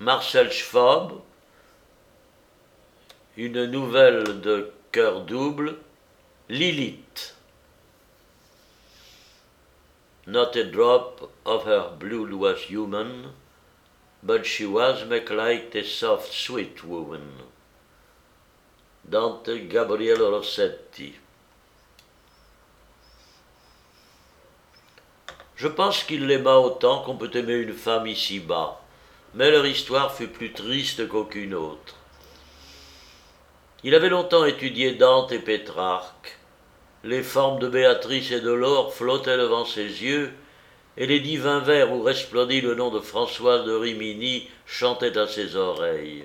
Marcel Schwab, une nouvelle de Cœur double, Lilith. Not a drop of her blood was human, but she was make like a soft sweet woman. Dante Gabriele Rossetti. Je pense qu'il l'aima autant qu'on peut aimer une femme ici-bas, mais leur histoire fut plus triste qu'aucune autre. Il avait longtemps étudié Dante et Pétrarque. Les formes de Béatrice et de Laure flottaient devant ses yeux, et les divins vers où resplendit le nom de Françoise de Rimini chantaient à ses oreilles.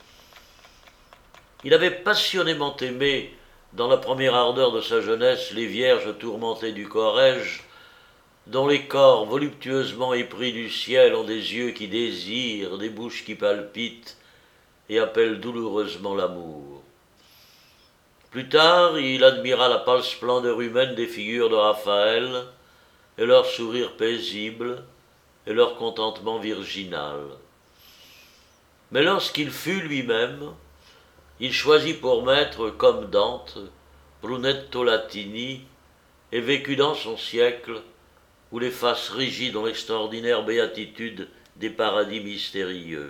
Il avait passionnément aimé, dans la première ardeur de sa jeunesse, les vierges tourmentées du Corrège, dont les corps voluptueusement épris du ciel ont des yeux qui désirent, des bouches qui palpitent et appellent douloureusement l'amour. Plus tard, il admira la pâle splendeur humaine des figures de Raphaël, et leur sourire paisible, et leur contentement virginal. Mais lorsqu'il fut lui-même, il choisit pour maître, comme Dante, Brunetto Latini, et vécut dans son siècle, où les faces rigides ont l'extraordinaire béatitude des paradis mystérieux.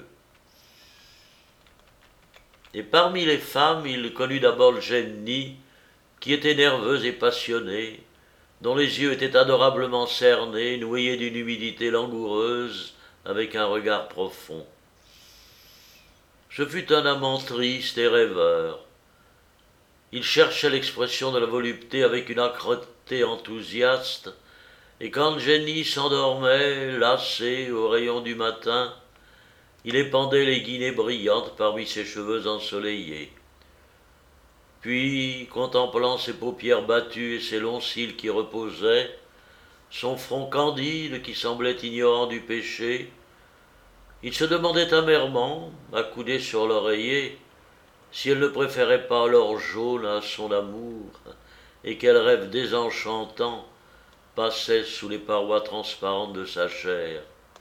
Et parmi les femmes, il connut d'abord Jenny, qui était nerveuse et passionnée, dont les yeux étaient adorablement cernés, noyés d'une humidité langoureuse, avec un regard profond. Ce fut un amant triste et rêveur. Il cherchait l'expression de la volupté avec une âcreté enthousiaste, et quand Jenny s'endormait, lassée aux rayons du matin, il épandait les guinées brillantes parmi ses cheveux ensoleillés. Puis, contemplant ses paupières battues et ses longs cils qui reposaient, son front candide qui semblait ignorant du péché, il se demandait amèrement, accoudé sur l'oreiller, si elle ne préférait pas l'or jaune à son amour, et quel rêve désenchantant passait sous les parois transparentes de sa chair.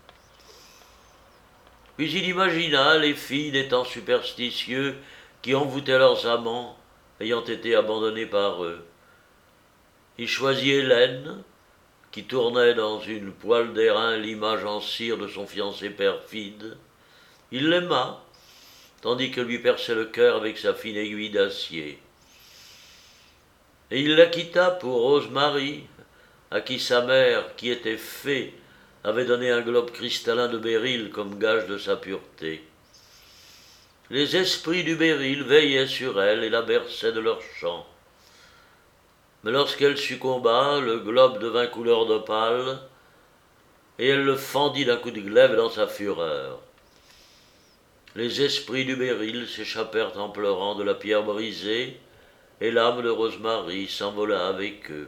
Puis il imagina les filles des temps superstitieux qui envoûtaient leurs amants, ayant été abandonnés par eux. Il choisit Hélène, qui tournait dans une poêle d'airain l'image en cire de son fiancé perfide. Il l'aima, tandis que lui perçait le cœur avec sa fine aiguille d'acier. Et il la quitta pour Rosemary, à qui sa mère, qui était fée, avait donné un globe cristallin de béryl comme gage de sa pureté. Les esprits du béryl veillaient sur elle et la berçaient de leurs chants. Mais lorsqu'elle succomba, le globe devint couleur d'opale, et elle le fendit d'un coup de glaive dans sa fureur. Les esprits du béryl s'échappèrent en pleurant de la pierre brisée, et l'âme de Rosemary s'envola avec eux.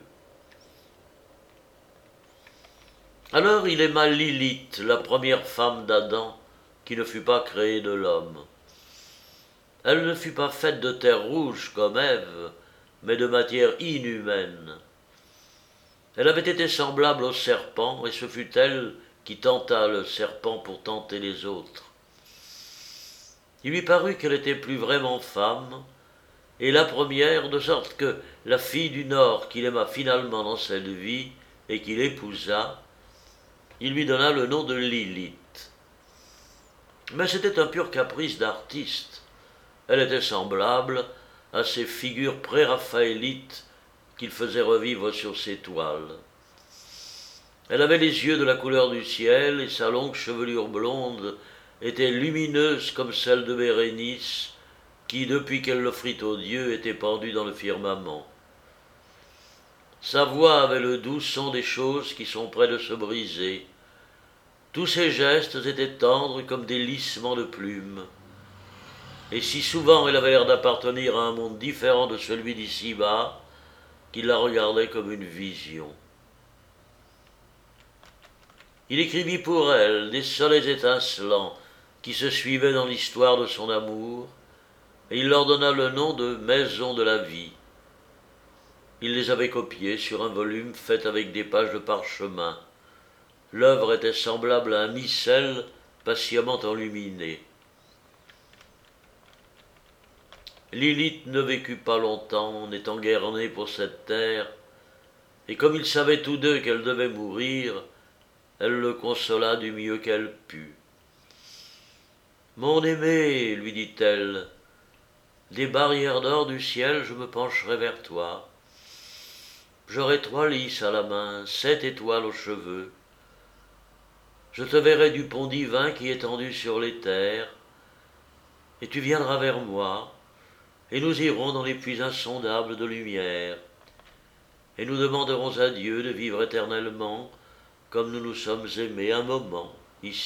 Alors il aima Lilith, la première femme d'Adam, qui ne fut pas créée de l'homme. Elle ne fut pas faite de terre rouge comme Ève, mais de matière inhumaine. Elle avait été semblable au serpent, et ce fut elle qui tenta le serpent pour tenter les autres. Il lui parut qu'elle était plus vraiment femme, et la première, de sorte que la fille du Nord qu'il aima finalement dans cette vie, et qu'il épousa, il lui donna le nom de Lilith. Mais c'était un pur caprice d'artiste. Elle était semblable à ces figures pré-raphaélites qu'il faisait revivre sur ses toiles. Elle avait les yeux de la couleur du ciel, et sa longue chevelure blonde était lumineuse comme celle de Bérénice, qui, depuis qu'elle l'offrit aux dieux, était pendue dans le firmament. Sa voix avait le doux son des choses qui sont près de se briser. Tous ses gestes étaient tendres comme des lissements de plumes. Et si souvent elle avait l'air d'appartenir à un monde différent de celui d'ici-bas, qu'il la regardait comme une vision. Il écrivit pour elle des soleils étincelants qui se suivaient dans l'histoire de son amour, et il leur donna le nom de Maison de la vie. Il les avait copiés sur un volume fait avec des pages de parchemin. L'œuvre était semblable à un missel patiemment enluminée. Lilith ne vécut pas longtemps, n'étant guère née pour cette terre, et comme ils savaient tous deux qu'elle devait mourir, elle le consola du mieux qu'elle put. « Mon aimé, lui dit-elle, des barrières d'or du ciel je me pencherai vers toi. J'aurai 3 lys à la main, 7 étoiles aux cheveux. Je te verrai du pont divin qui est étendu sur les terres, et tu viendras vers moi, et nous irons dans les puits insondables de lumière, et nous demanderons à Dieu de vivre éternellement comme nous nous sommes aimés un moment ici-bas. »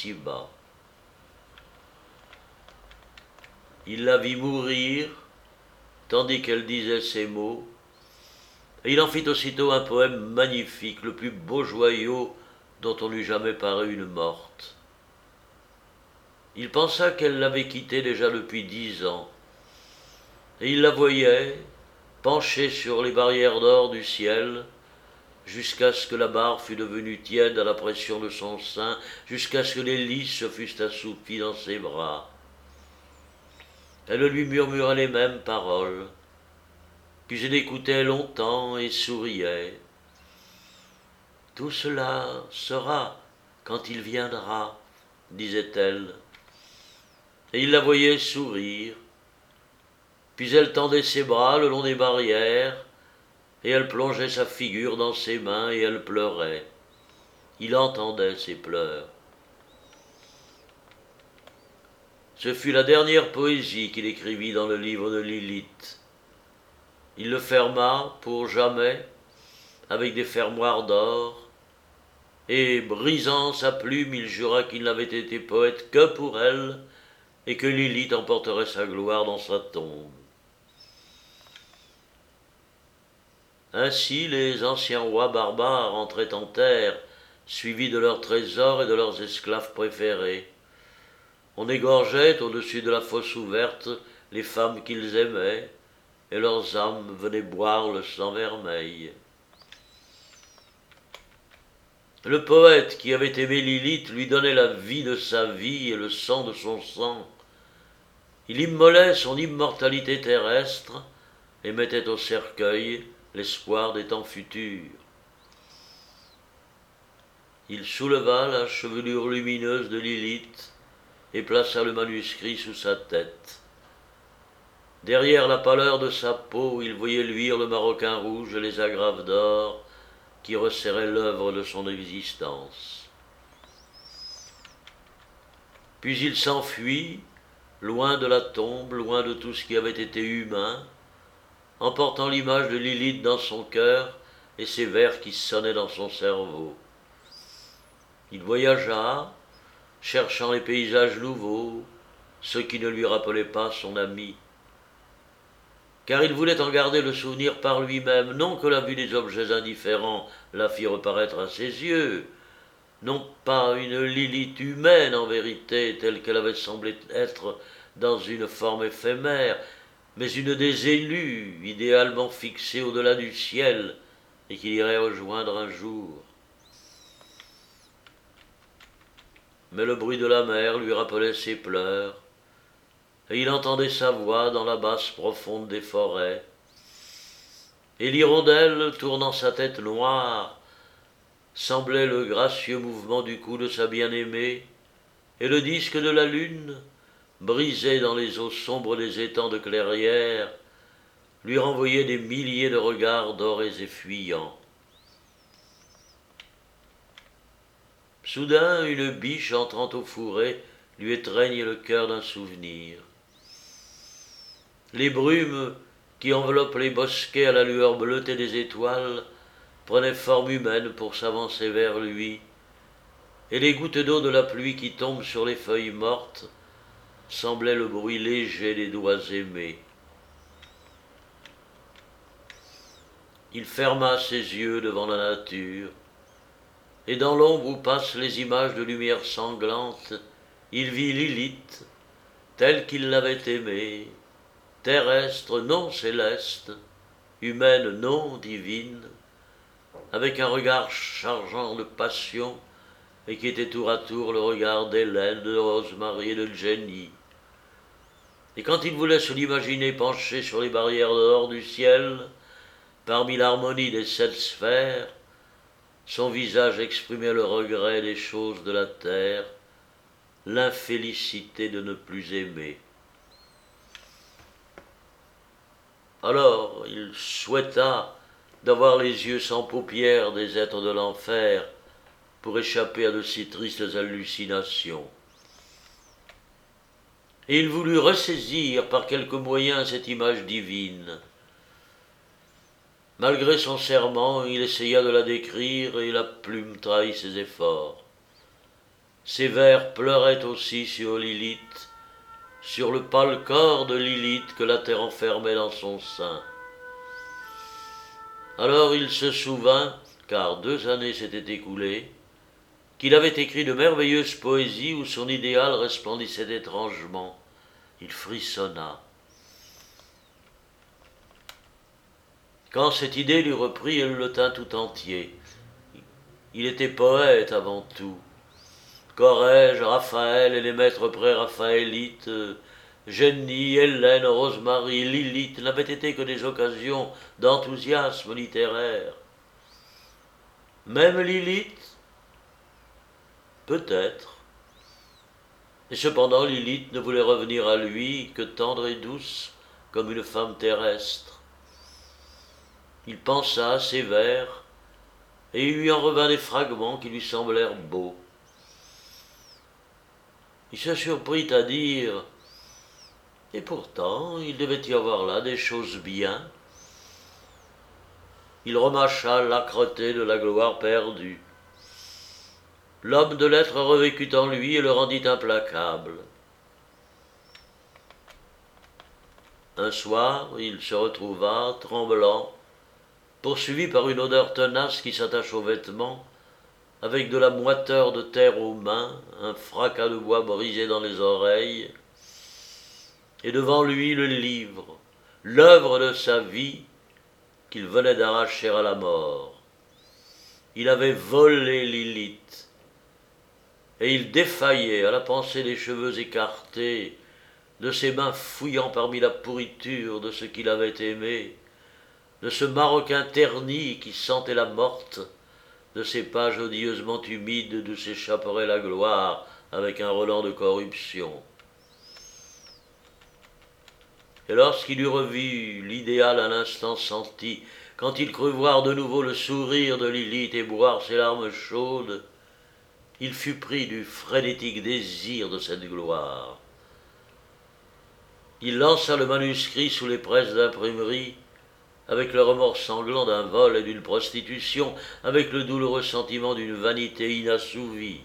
Il la vit mourir, tandis qu'elle disait ces mots, et il en fit aussitôt un poème magnifique, le plus beau joyau dont on eût jamais paru une morte. Il pensa qu'elle l'avait quitté déjà depuis 10 ans, et il la voyait, penchée sur les barrières d'or du ciel, jusqu'à ce que la barre fût devenue tiède à la pression de son sein, jusqu'à ce que les lys se fussent assoupis dans ses bras. Elle lui murmura les mêmes paroles, puis elle écoutait longtemps et souriait. « Tout cela sera quand il viendra, disait-elle. Et il la voyait sourire. Puis elle tendait ses bras le long des barrières, et elle plongeait sa figure dans ses mains et elle pleurait. Il entendait ses pleurs. Ce fut la dernière poésie qu'il écrivit dans le livre de Lilith. Il le ferma pour jamais avec des fermoirs d'or, et brisant sa plume, il jura qu'il n'avait été poète que pour elle, et que Lilith emporterait sa gloire dans sa tombe. Ainsi les anciens rois barbares entraient en terre, suivis de leurs trésors et de leurs esclaves préférés. On égorgeait au-dessus de la fosse ouverte les femmes qu'ils aimaient, et leurs âmes venaient boire le sang vermeil. Le poète qui avait aimé Lilith lui donnait la vie de sa vie et le sang de son sang. Il immolait son immortalité terrestre et mettait au cercueil l'espoir des temps futurs. Il souleva la chevelure lumineuse de Lilith et plaça le manuscrit sous sa tête. Derrière la pâleur de sa peau, il voyait luire le maroquin rouge et les agrafes d'or qui resserraient l'œuvre de son existence. Puis il s'enfuit, loin de la tombe, loin de tout ce qui avait été humain, emportant l'image de Lilith dans son cœur et ses vers qui sonnaient dans son cerveau. Il voyagea, cherchant les paysages nouveaux, ceux qui ne lui rappelaient pas son ami. Car il voulait en garder le souvenir par lui-même, non que la vue des objets indifférents la fit reparaître à ses yeux, non pas une Lilith humaine en vérité, telle qu'elle avait semblé être dans une forme éphémère, mais une des élues, idéalement fixée au-delà du ciel, et qu'il irait rejoindre un jour. Mais le bruit de la mer lui rappelait ses pleurs, et il entendait sa voix dans la basse profonde des forêts. Et l'hirondelle, tournant sa tête noire, semblait le gracieux mouvement du cou de sa bien-aimée, et le disque de la lune, brisé dans les eaux sombres des étangs de clairière, lui renvoyait des milliers de regards dorés et fuyants. Soudain, une biche entrant au fourré lui étreigne le cœur d'un souvenir. Les brumes qui enveloppent les bosquets à la lueur bleutée des étoiles prenaient forme humaine pour s'avancer vers lui, et les gouttes d'eau de la pluie qui tombent sur les feuilles mortes semblaient le bruit léger des doigts aimés. Il ferma ses yeux devant la nature, et dans l'ombre où passent les images de lumière sanglante, il vit Lilith, telle qu'il l'avait aimée, terrestre non céleste, humaine non divine, avec un regard chargeant de passion et qui était tour à tour le regard d'Hélène, de Rosemary et de Jenny. Et quand il voulait se l'imaginer penché sur les barrières d'or du ciel, parmi l'harmonie des 7 sphères, son visage exprimait le regret des choses de la terre, l'infélicité de ne plus aimer. Alors il souhaita d'avoir les yeux sans paupières des êtres de l'enfer pour échapper à de si tristes hallucinations. Et il voulut ressaisir par quelque moyen cette image divine. Malgré son serment, il essaya de la décrire et la plume trahit ses efforts. Ses vers pleuraient aussi sur Lilith, sur le pâle corps de Lilith que la terre enfermait dans son sein. Alors il se souvint, car 2 années s'étaient écoulées, qu'il avait écrit de merveilleuses poésies où son idéal resplendissait étrangement. Il frissonna. Quand cette idée lui reprit, elle le tint tout entier. Il était poète avant tout. Corrège, Raphaël et les maîtres pré-raphaélites, Jenny, Hélène, Rosemary, Lilith n'avaient été que des occasions d'enthousiasme littéraire. Même Lilith? Peut-être. Et cependant Lilith ne voulait revenir à lui que tendre et douce comme une femme terrestre. Il pensa à ses vers, et il lui en revint des fragments qui lui semblèrent beaux. Il se surprit à dire « Et pourtant, il devait y avoir là des choses bien. » Il remâcha l'âcreté de la gloire perdue. L'homme de lettres revécut en lui et le rendit implacable. Un soir, il se retrouva, tremblant, poursuivi par une odeur tenace qui s'attache aux vêtements, avec de la moiteur de terre aux mains, un fracas de bois brisé dans les oreilles, et devant lui le livre, l'œuvre de sa vie qu'il venait d'arracher à la mort. Il avait volé Lilith, et il défaillait à la pensée des cheveux écartés, de ses mains fouillant parmi la pourriture de ce qu'il avait aimé, de ce maroquin terni qui sentait la morte, de ces pages odieusement humides d'où s'échapperait la gloire avec un relent de corruption. Et lorsqu'il eut revu l'idéal un instant senti, quand il crut voir de nouveau le sourire de Lilith et boire ses larmes chaudes, il fut pris du frénétique désir de cette gloire. Il lança le manuscrit sous les presses d'imprimerie, avec le remords sanglant d'un vol et d'une prostitution, avec le douloureux sentiment d'une vanité inassouvie.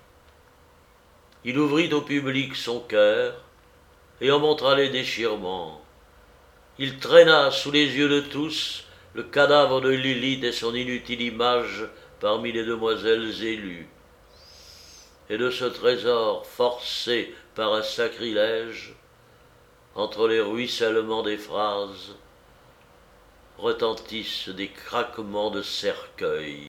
Il ouvrit au public son cœur et en montra les déchirements. Il traîna sous les yeux de tous le cadavre de Lilith et son inutile image parmi les demoiselles élues. Et de ce trésor forcé par un sacrilège, entre les ruissellements des phrases, retentissent des craquements de cercueil.